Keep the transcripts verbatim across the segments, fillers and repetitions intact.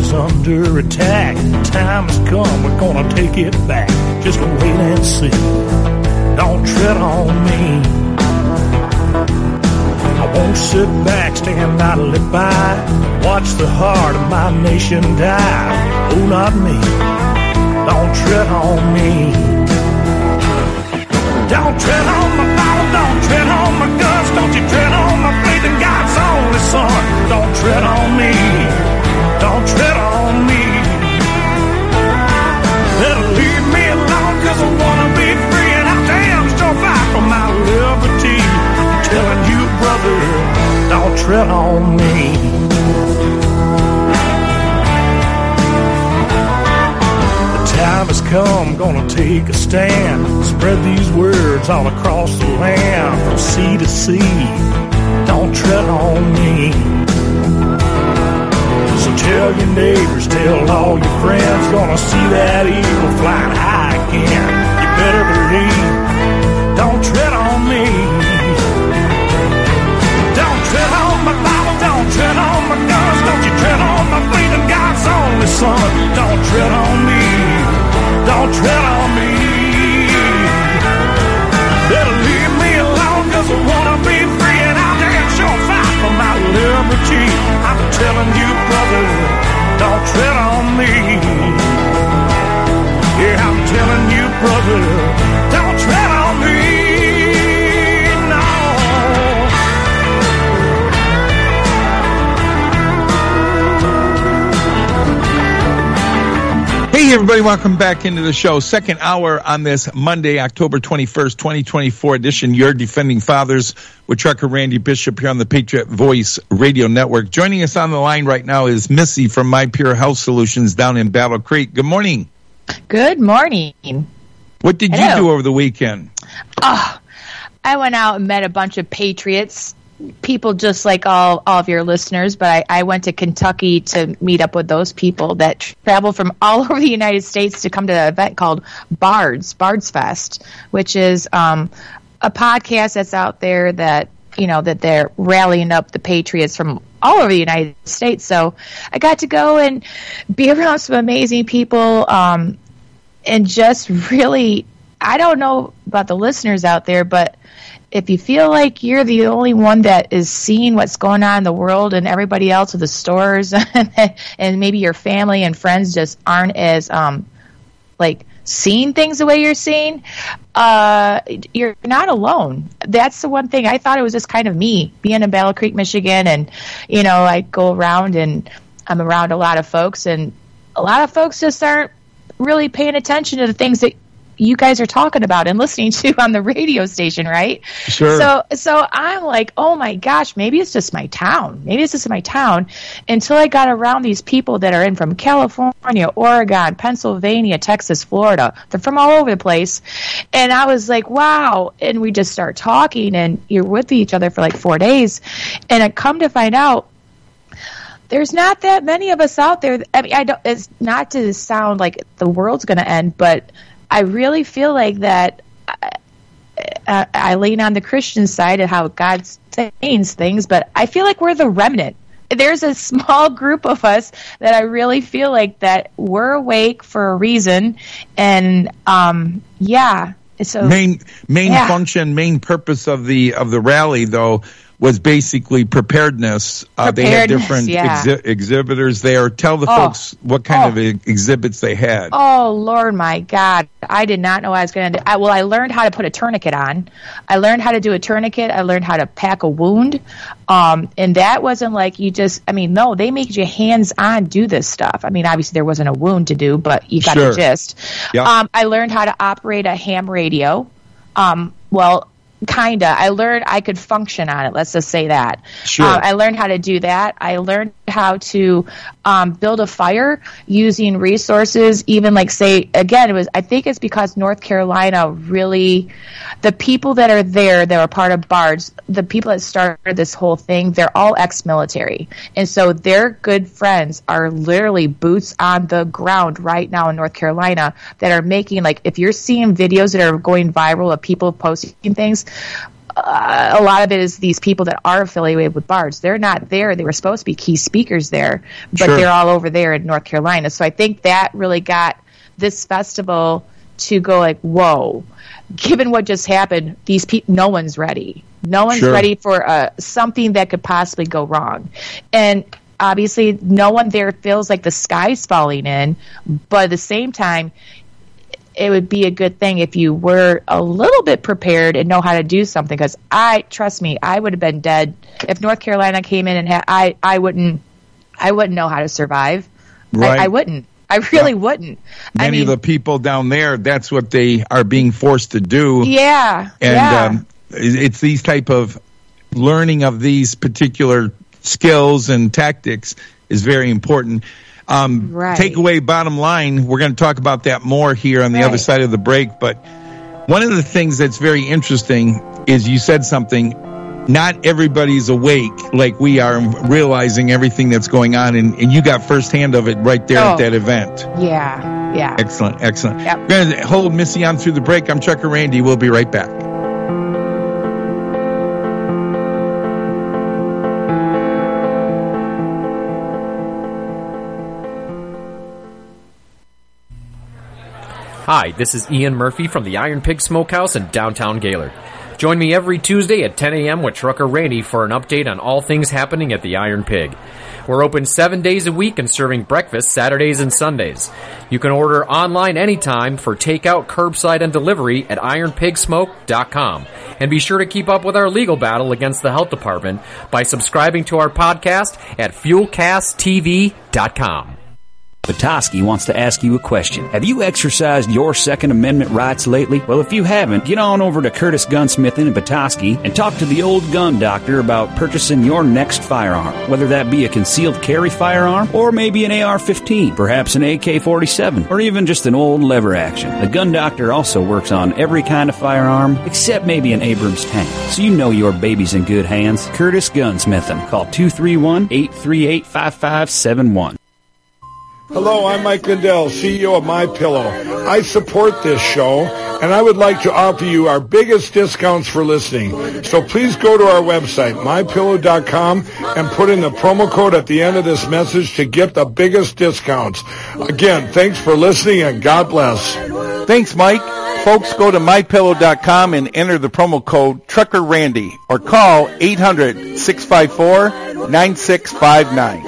is under attack. Time has come, we're gonna take it back. Just wait and see. Don't tread on me. I won't sit back, stand idly by, watch the heart of my nation die. Oh, not me. Don't tread on me. Don't tread on my Bible, don't tread on my guns, don't you tread on my faith in God's only Son. Don't tread on me, don't tread on me. Better leave me alone, cause I wanna be free, and I damn sure fight for my liberty. I'm telling you, brother, don't tread on me. Time has come, gonna take a stand. Spread these words all across the land, from sea to sea. Don't tread on me. So tell your neighbors, tell all your friends, gonna see that eagle flying high again. You better believe, don't tread on me. Don't tread on my Bible, don't tread on my guns, don't you tread on my faith in God's only Son. Don't tread on me. Don't tread on me. Better leave me alone, cause I wanna be free, and I'll damn sure fight for my liberty. I'm telling you, brother, don't tread on me. Yeah, I'm telling you, brother, don't tread on me. No. Hey, everybody, welcome back into the show. Second hour on this Monday, October twenty-first, twenty twenty-four edition. Your Defending Fathers with Trucker Randy Bishop here on the Patriot Voice Radio Network. Joining us on the line right now is Missy from My Pure Health Solutions down in Battle Creek. Good morning. Good morning. What did Hello. you do over the weekend? Oh, I went out and met a bunch of patriots. People just like all, all of your listeners, but I, I went to Kentucky to meet up with those people that travel from all over the United States to come to an event called Bards, Bards Fest, which is um, a podcast that's out there that, you know, that they're rallying up the patriots from all over the United States. So I got to go and be around some amazing people um, and just really, I don't know about the listeners out there, but if you feel like you're the only one that is seeing what's going on in the world and everybody else at the stores and maybe your family and friends just aren't as um like seeing things the way you're seeing, uh, you're not alone. That's the one thing. I thought it was just kind of me being in Battle Creek, Michigan, and, you know, I go around and I'm around a lot of folks, and a lot of folks just aren't really paying attention to the things that you guys are talking about and listening to on the radio station, right? Sure. So, so I'm like, oh my gosh, maybe it's just my town. Maybe it's just my town. Until I got around these people that are in from California, Oregon, Pennsylvania, Texas, Florida. They're from all over the place. And I was like, wow. And we just start talking, and you're with each other for like four days. And I come to find out, there's not that many of us out there. I mean, I don't, it's not to sound like the world's going to end, but I really feel like that I, I, I lean on the Christian side of how God saying things, but I feel like we're the remnant. There's a small group of us that I really feel like that we're awake for a reason, and um, yeah. So main main yeah. function, main purpose of the of the rally, though, was basically preparedness. Uh, they had different yeah. exhi- exhibitors there. Tell the oh. folks what kind oh. of ex- exhibits they had. Oh, Lord, my God. I did not know I was going to do I, Well, I learned how to put a tourniquet on. I learned how to do a tourniquet. I learned how to pack a wound. Um, and that wasn't like you just, I mean, no, they make you hands-on do this stuff. I mean, obviously there wasn't a wound to do, but you got sure. the gist. Yep. Um, I learned how to operate a ham radio. Um, well, Kinda. I learned I could function on it. Let's just say that. Sure. Uh, I learned how to do that. I learned how to um, build a fire using resources. Even like say again, it was. I think it's because North Carolina really, the people that are there that are part of Bards, the people that started this whole thing, they're all ex-military, and so their good friends are literally boots on the ground right now in North Carolina that are making like if you're seeing videos that are going viral of people posting things. uh, a lot of it is these people that are affiliated with bards. They're not there. They were supposed to be key speakers there, but Sure. they're all over there in North Carolina. So I think that really got this festival to go like, whoa, given what just happened, these people, no one's ready. No one's Sure. ready for uh, something that could possibly go wrong. And obviously, no one there feels like the sky's falling in, but at the same time, it would be a good thing if you were a little bit prepared and know how to do something. Because I, trust me, I would have been dead if North Carolina came in and had, I, I wouldn't, I wouldn't know how to survive. Right. I, I wouldn't. I really Yeah. wouldn't. Many I mean, of the people down there, that's what they are being forced to do. yeah, And yeah. um, it's these type of learning of these particular skills and tactics is very important. Um, Right. Takeaway, bottom line, we're going to talk about that more here on the Right. other side of the break. But one of the things that's very interesting is you said something. Not everybody's awake like we are, realizing everything that's going on, and, and you got firsthand of it right there Oh. at that event. yeah, yeah. Excellent, excellent. Yep. We're going to hold Missy on through the break. I'm Chuck and Randy. We'll be right back. Hi, this is Ian Murphy from the Iron Pig Smokehouse in downtown Gaylord. Join me every Tuesday at ten a.m. with Trucker Randy for an update on all things happening at the Iron Pig. We're open seven days a week and serving breakfast Saturdays and Sundays. You can order online anytime for takeout, curbside, and delivery at iron pig smoke dot com. And be sure to keep up with our legal battle against the health department by subscribing to our podcast at fuel cast t v dot com. Petoskey wants to ask you a question. Have you exercised your Second Amendment rights lately? Well, if you haven't, get on over to Curtis Gunsmithing in Petoskey and talk to the old gun doctor about purchasing your next firearm. Whether that be a concealed carry firearm or maybe an A R fifteen, perhaps an A K forty-seven, or even just an old lever action. The gun doctor also works on every kind of firearm except maybe an Abrams tank. So you know your baby's in good hands. Curtis Gunsmithing. Call two three one, eight three eight, five five seven one. Hello, I'm Mike Lindell, C E O of MyPillow. I support this show, and I would like to offer you our biggest discounts for listening. So please go to our website, my pillow dot com, and put in the promo code at the end of this message to get the biggest discounts. Again, thanks for listening, and God bless. Thanks, Mike. Folks, go to my pillow dot com and enter the promo code Trucker Randy or call eight hundred, six five four, nine six five nine.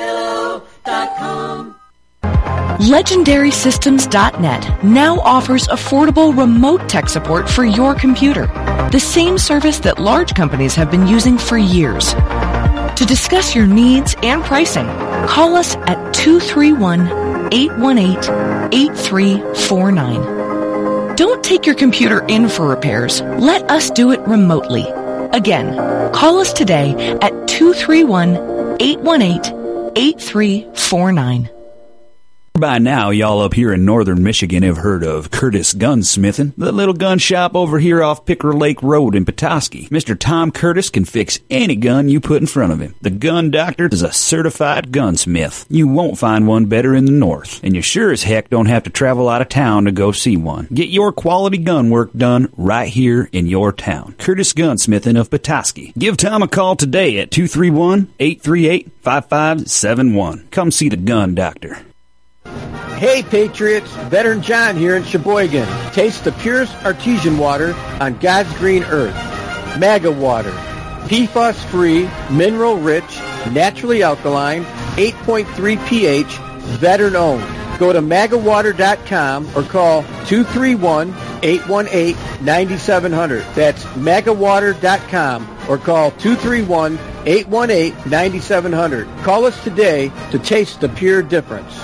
Legendary Systems dot net now offers affordable remote tech support for your computer, the same service that large companies have been using for years. To discuss your needs and pricing, call us at two three one, eight one eight, eight three four nine. Don't take your computer in for repairs. Let us do it remotely. Again, call us today at two three one, eight one eight, eight three four nine. By now, y'all up here in northern Michigan have heard of Curtis Gunsmithing, the little gun shop over here off Picker Lake Road in Petoskey. Mister Tom Curtis can fix any gun you put in front of him. The gun doctor is a certified gunsmith. You won't find one better in the north, and you sure as heck don't have to travel out of town to go see one. Get your quality gun work done right here in your town. Curtis Gunsmithing of Petoskey. Give Tom a call today at two three one, eight three eight, five five seven one. Come see the gun doctor. Hey Patriots, Veteran John here in Sheboygan. Taste the purest artesian water on God's green earth. MAGA water. P FAS-free, mineral-rich, naturally alkaline, eight point three pH, veteran-owned. Go to maga water dot com or call two three one, eight one eight, nine seven zero zero. That's maga water dot com or call two three one, eight one eight, nine seven zero zero. Call us today to taste the pure difference.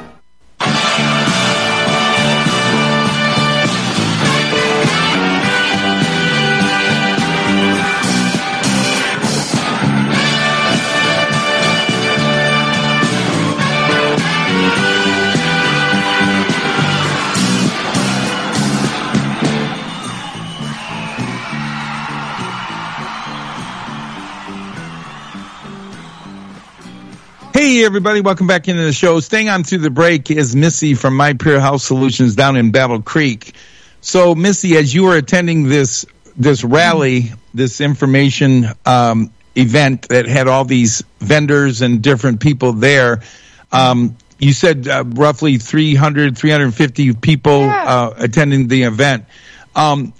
Hey, everybody. Welcome back into the show. Staying on through the break is Missy from My Pure House Solutions down in Battle Creek. So, Missy, as you were attending this this rally, this information um, event that had all these vendors and different people there. Um, you said uh, roughly three hundred, three hundred fifty people yeah. uh, attending the event. Um,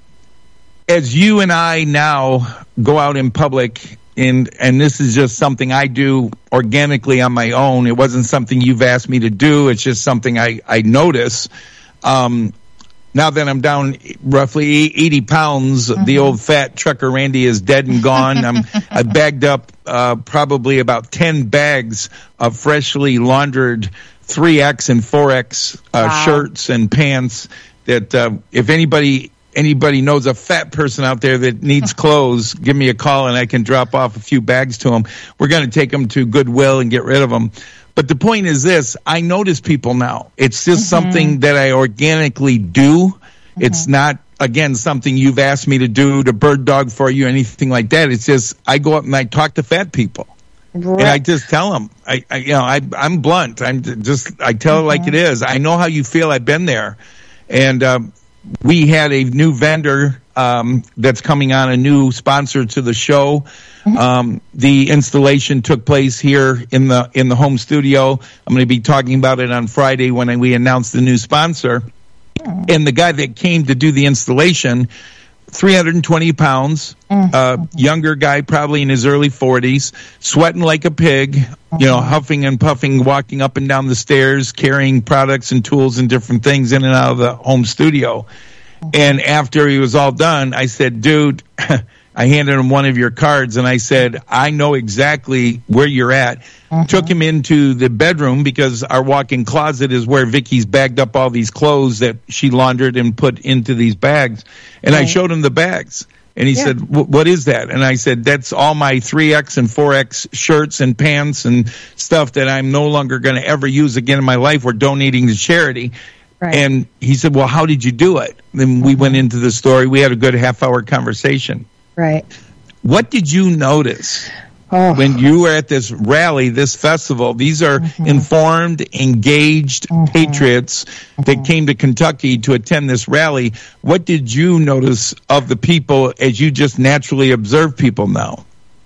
as you and I now go out in public, and, and this is just something I do organically on my own. It wasn't something you've asked me to do. It's just something I, I notice. Um, now that I'm down roughly eighty pounds, mm-hmm. the old fat trucker Randy is dead and gone. I'm, I bagged up uh, probably about ten bags of freshly laundered three X and four X uh, wow. shirts and pants that uh, if anybody anybody knows a fat person out there that needs clothes, give me a call and I can drop off a few bags to them. We're going to take them to Goodwill and get rid of them. But the point is this, I notice people now. It's just mm-hmm. something that I organically do. Mm-hmm. It's not, again, something you've asked me to do, to bird dog for you, anything like that. It's just I go up and I talk to fat people. Right. And I just tell them, I, I you know, I, I'm blunt. I'm just, I tell mm-hmm. it like it is. I know how you feel. I've been there. And um, we had a new vendor um, that's coming on, a new sponsor to the show. Mm-hmm. Um, the installation took place here in the in the home studio. I'm going to be talking about it on Friday when I, we announce the new sponsor. Mm-hmm. And the guy that came to do the installation, three hundred twenty pounds, mm-hmm. uh, younger guy, probably in his early forties, sweating like a pig, mm-hmm. you know, huffing and puffing, walking up and down the stairs, carrying products and tools and different things in and out of the home studio. Mm-hmm. And after he was all done, I said, dude, I handed him one of your cards and I said, I know exactly where you're at. Mm-hmm. Took him into the bedroom because our walk-in closet is where Vicky's bagged up all these clothes that she laundered and put into these bags. And right. I showed him the bags. And he yeah. said, what is that? And I said, that's all my three X and four X shirts and pants and stuff that I'm no longer going to ever use again in my life. We're donating to charity. Right. And he said, well, how did you do it? Then we mm-hmm. went into the story. We had a good half-hour conversation. Right. What did you notice oh. when you were at this rally, this festival? These are mm-hmm. informed, engaged mm-hmm. patriots mm-hmm. that came to Kentucky to attend this rally. What did you notice of the people as you just naturally observe people now?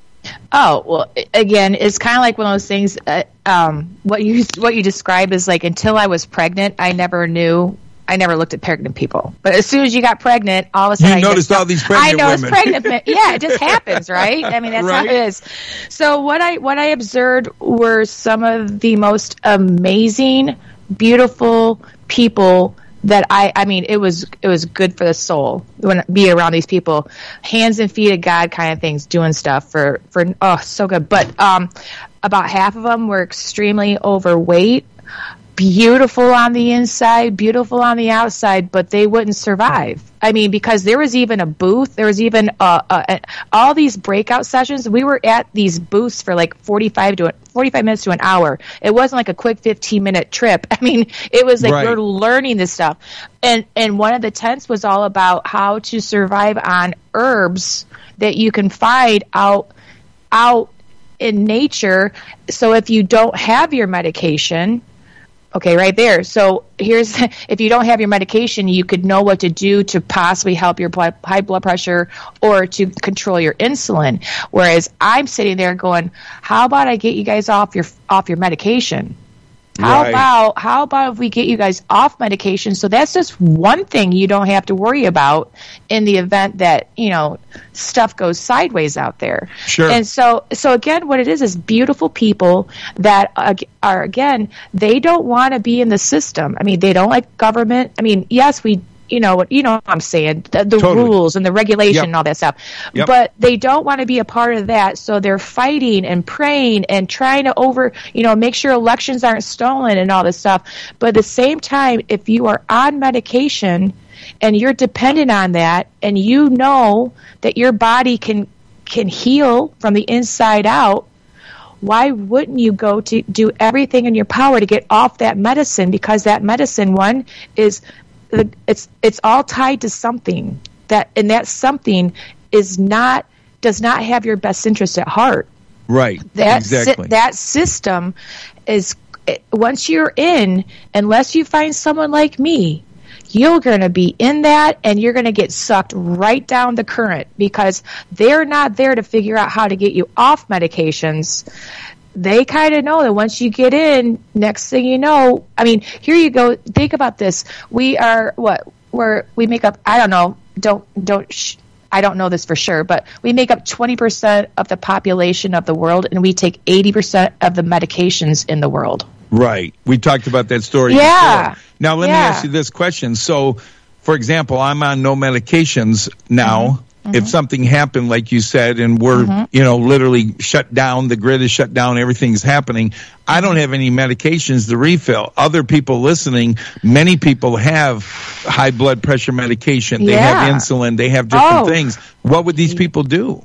Oh, well, again, it's kind of like one of those things. Uh, um, what you what you describe is like, until I was pregnant, I never knew. I never looked at pregnant people. But as soon as you got pregnant, all of a sudden you I noticed just, all these pregnant I noticed women. pregnant. Yeah, it just happens, right? I mean, that's right. how it is. So what I what I observed were some of the most amazing, beautiful people that I, I mean, it was it was good for the soul when be around these people, hands and feet of God kind of things, doing stuff for for oh so good. But um, about half of them were extremely overweight. Beautiful on the inside, beautiful on the outside, but they wouldn't survive. I mean, because there was even a booth, there was even uh, uh, all these breakout sessions. We were at these booths for like forty-five to forty-five minutes to an hour. It wasn't like a quick fifteen minute trip. I mean, it was like right. we're learning this stuff. And and one of the tents was all about how to survive on herbs that you can find out out in nature. So if you don't have your medication. Okay, right there. So here's, if you don't have your medication, you could know what to do to possibly help your blood, high blood pressure or to control your insulin. Whereas I'm sitting there going, how about I get you guys off your off your medication? How right. about how about if we get you guys off medication? So that's just one thing you don't have to worry about in the event that, you know, stuff goes sideways out there. Sure. And so so again, what it is is beautiful people that uh, are, again, they don't want to be in the system. I mean, they don't like government. I mean, yes, we you know what you know what I'm saying, the, the totally. rules and the regulation yep. and all that stuff. Yep. But they don't want to be a part of that, so they're fighting and praying and trying to over, you know, make sure elections aren't stolen and all this stuff. But at the same time, if you are on medication and you're dependent on that and you know that your body can can heal from the inside out, why wouldn't you go to do everything in your power to get off that medicine? Because that medicine, one, is it's it's all tied to something that, and that something is not does not have your best interest at heart. Right. That exactly. Si- that system is, once you're in, unless you find someone like me, you're going to be in that and you're going to get sucked right down the current because they're not there to figure out how to get you off medications. They kind of know that once you get in, next thing you know, I mean, here you go. Think about this. We are what? We're we make up. I don't know. Don't don't. Sh- I don't know this for sure, but we make up twenty percent of the population of the world, and we take eighty percent of the medications in the world. Right. We talked about that story yeah. before. Now, let yeah. me ask you this question. So, for example, I'm on no medications now. Mm-hmm. Mm-hmm. If something happened, like you said, and we're, mm-hmm. you know, literally shut down, the grid is shut down, everything's happening, I don't have any medications to refill. Other people listening, many people have high blood pressure medication. They yeah. have insulin. They have different oh. things. What would these people do?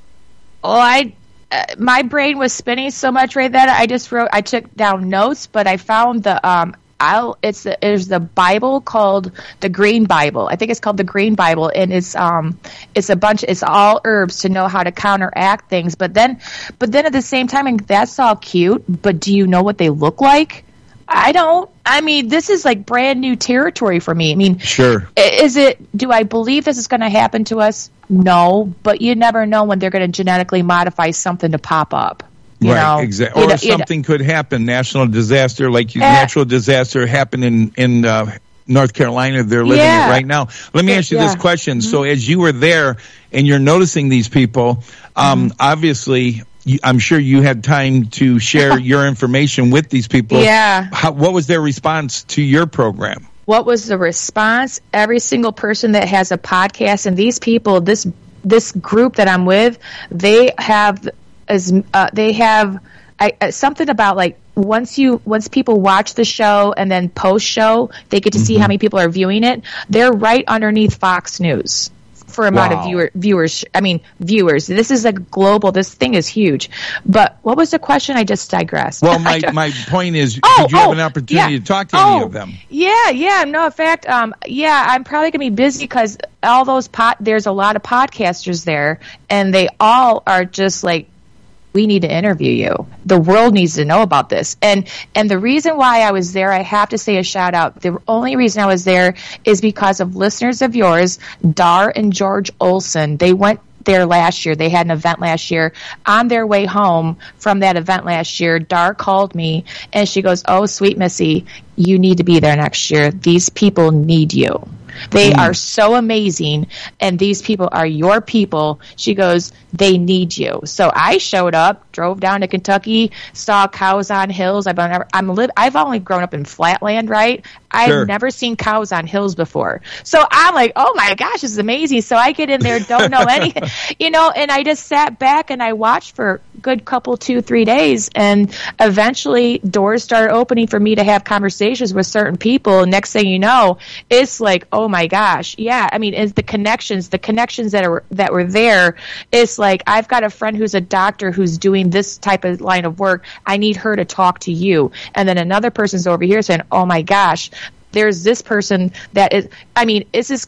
Oh, I... Uh, my brain was spinning so much right then. I just wrote, I took down notes, but I found the, um, I'll, it's the, there's the Bible called the Green Bible. I think it's called the Green Bible, and it's, um, it's a bunch, it's all herbs to know how to counteract things. But then, but then at the same time, and that's all cute, but do you know what they look like? I don't. I mean, this is like brand new territory for me. I mean, sure. Is it, do I believe this is going to happen to us? No, but you never know when they're going to genetically modify something to pop up. You right, exactly. Or you know, something you know. could happen. National disaster, like you, Uh, natural disaster happened in, in uh, North Carolina. They're living yeah. it right now. Let me ask you yeah. this question. Mm-hmm. So as you were there and you're noticing these people, um, mm-hmm. obviously, I'm sure you had time to share your information with these people. Yeah. How, what was their response to your program? What was the response? Every single person that has a podcast, and these people, this this group that I'm with, they have as uh, they have I, uh, something about like once you once people watch the show and then post show, they get to mm-hmm. see how many people are viewing it. They're right underneath Fox News. For amount wow. of viewer, viewers, I mean viewers. This is a global. This thing is huge. But what was the question? I just digressed. Well, my, my point is, oh, did you oh, have an opportunity yeah. to talk to oh, any of them? Yeah, yeah. No, in fact, um, yeah, I'm probably gonna be busy because all those pot. There's a lot of podcasters there, and they all are just like, we need to interview you. The world needs to know about this. And and the reason why I was there, I have to say a shout out. The only reason I was there is because of listeners of yours, Dar and George Olson. They went there last year. They had an event last year. On their way home from that event last year, Dar called me and she goes, "Oh, sweet Missy, you need to be there next year. These people need you. They mm. are so amazing, and these people are your people." She goes, "They need you." So I showed up, drove down to Kentucky, saw cows on hills. I've never, I'm li- I've only grown up in flatland, right? I've sure. never seen cows on hills before. So I'm like, oh my gosh, this is amazing. So I get in there, don't know anything, you know, and I just sat back and I watched for a good couple, two, three days. And eventually doors started opening for me to have conversations with certain people. And next thing you know, it's like, oh my gosh. Yeah. I mean, it's the connections, the connections that are, that were there. It's like, I've got a friend who's a doctor who's doing this type of line of work. I need her to talk to you. And then another person's over here saying, oh my gosh, there's this person that is, I mean, it's just,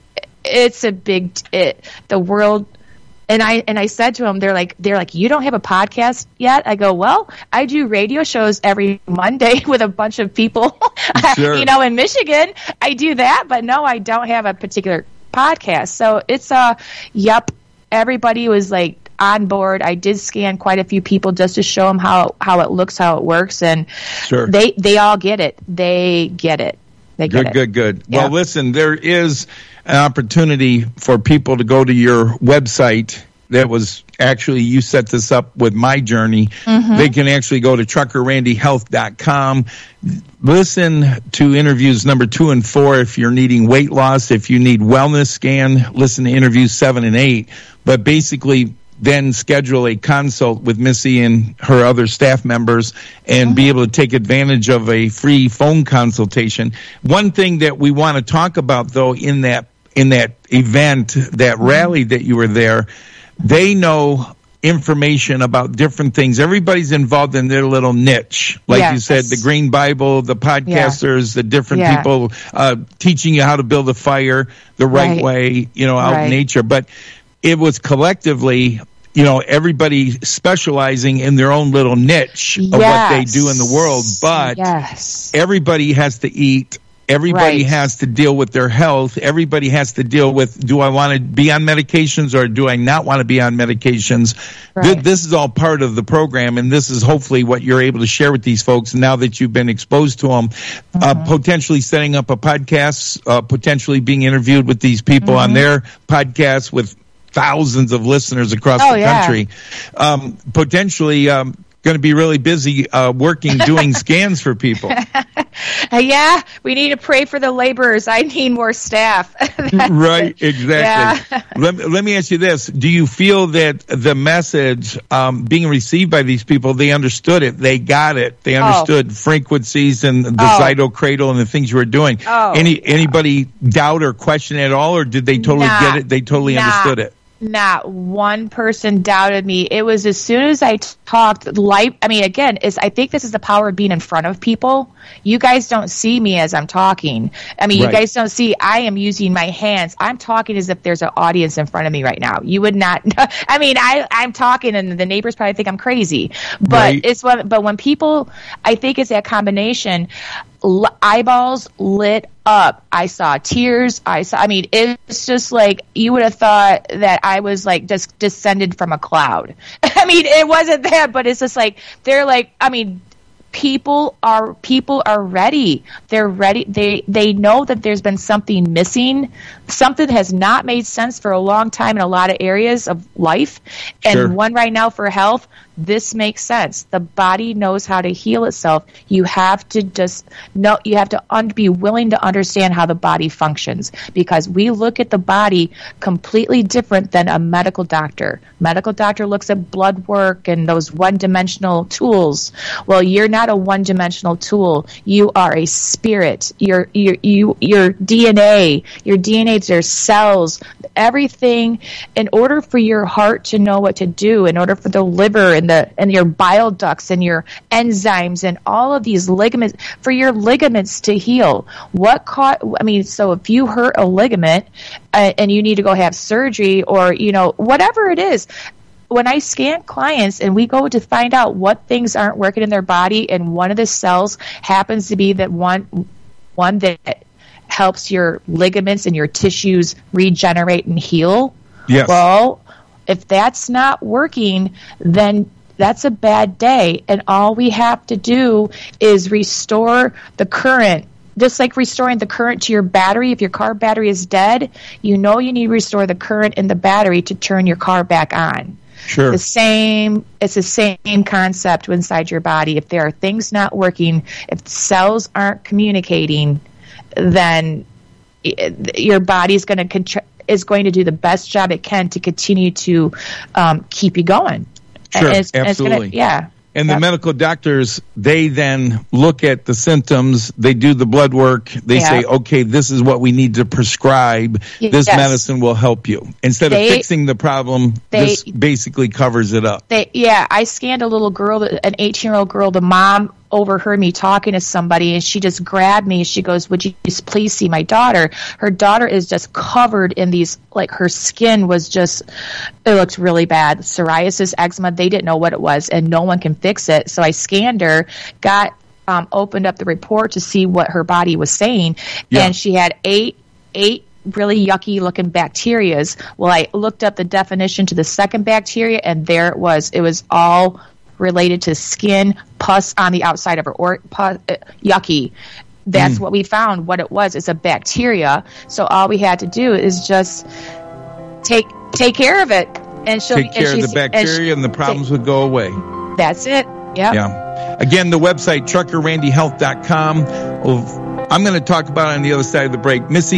it's a big, it, the world. And I, and I said to them, they're like, they're like, you don't have a podcast yet? I go, well, I do radio shows every Monday with a bunch of people, sure. you know, in Michigan. I do that, but no, I don't have a particular podcast. So it's a, yep. Everybody was like on board. I did scan quite a few people just to show them how, how it looks, how it works. And sure. they, they all get it. They get it. They get good, it. good, good. Yeah. Well, listen, there is an opportunity for people to go to your website. That was actually, you set this up with My Journey. Mm-hmm. They can actually go to trucker randy health dot com. Listen to interviews number two and four if you're needing weight loss. If you need wellness scan, listen to interviews seven and eight. But basically, then schedule a consult with Missy and her other staff members and mm-hmm. be able to take advantage of a free phone consultation. One thing that we want to talk about, though, in that in that event, that mm-hmm. rally that you were there, they know information about different things. Everybody's involved in their little niche. Like yes. you said, the Green Bible, the podcasters, yeah. the different yeah. people uh, teaching you how to build a fire the right, right. way, you know, out right. in nature. But it was collectively, you know, everybody specializing in their own little niche of yes. what they do in the world. But yes. everybody has to eat. Everybody Right. has to deal with their health. Everybody has to deal with, do I want to be on medications or do I not want to be on medications? Right. Th- this is all part of the program, and this is hopefully what you're able to share with these folks now that you've been exposed to them. Mm-hmm. Uh, potentially setting up a podcast, uh, potentially being interviewed with these people Mm-hmm. on their podcast with thousands of listeners across Oh, the yeah. country. Um, potentially um, going to be really busy uh, working, doing scans for people. Uh, yeah, we need to pray for the laborers. I need more staff. Right, exactly. Yeah. Let, let me ask you this. Do you feel that the message um, being received by these people, they understood it, they got it, they understood frequencies and the Oh. Zytocradle and the things you were doing? Oh. Any Anybody doubt or question at all, or did they totally Nah. get it? They totally Nah. understood it? Not one person doubted me. It was as soon as I t- talked life. I mean, again, is I think this is the power of being in front of people. You guys don't see me as I'm talking. I mean, Right. you guys don't see. I am using my hands. I'm talking as if there's an audience in front of me right now. You would not. I mean, I I'm talking, and the neighbors probably think I'm crazy. But Right. it's when. But when people, I think it's that combination. L- eyeballs lit up. I saw tears. I saw. I mean, it's just like you would have thought that I was like just descended from a cloud. I mean, it wasn't that, but it's just like they're like. I mean, people are people are ready. They're ready. They they know that there's been something missing. Something has not made sense for a long time in a lot of areas of life, and Sure. one right now for health. This makes sense. The body knows how to heal itself. You have to just know, you have to un- be willing to understand how the body functions, because we look at the body completely different than a medical doctor. Medical doctor looks at blood work and those one-dimensional tools. Well, you're not a one-dimensional tool. You are a spirit. Your your you your D N A, your D N A, your cells, everything. In order for your heart to know what to do, in order for the liver and the and your bile ducts and your enzymes and all of these ligaments, for your ligaments to heal. What caught? I mean, so if you hurt a ligament uh, and you need to go have surgery, or you know whatever it is. When I scan clients and we go to find out what things aren't working in their body, and one of the cells happens to be that one one that helps your ligaments and your tissues regenerate and heal. Yes. Well, if that's not working, then that's a bad day. And all we have to do is restore the current. Just like restoring the current to your battery. If your car battery is dead, you know you need to restore the current in the battery to turn your car back on. Sure. The same, it's the same concept inside your body. If there are things not working, if cells aren't communicating, then it, your body's going to contra- is going to do the best job it can to continue to um, keep you going. Sure, And it's- and it's gonna- absolutely. yeah. And the Yep. medical doctors, they then look at the symptoms, they do the blood work, they Yeah. say, okay, this is what we need to prescribe, this Yes. medicine will help you. Instead They- of fixing the problem, they- this basically covers it up. They, yeah, I scanned a little girl, an eighteen-year-old girl. The mom overheard me talking to somebody, and she just grabbed me. She goes, "Would you just please see my daughter?" Her daughter is just covered in these, like her skin was just, it looked really bad. Psoriasis, eczema, they didn't know what it was, and no one can fix it. So I scanned her, got um, opened up the report to see what her body was saying, Yeah. and she had eight, eight really yucky looking bacterias. Well, I looked up the definition to the second bacteria, and there it was. It was all related to skin, pus on the outside of her, or pus, uh, yucky. That's what we found. What it was, it's a bacteria. So all we had to do is just take take care of it, and she'll Take care and of the she's- and bacteria she- and the problems would go away. That's it. Yep. Yeah. Again, the website, trucker randy health dot com. Well, I'm going to talk about it on the other side of the break. Missy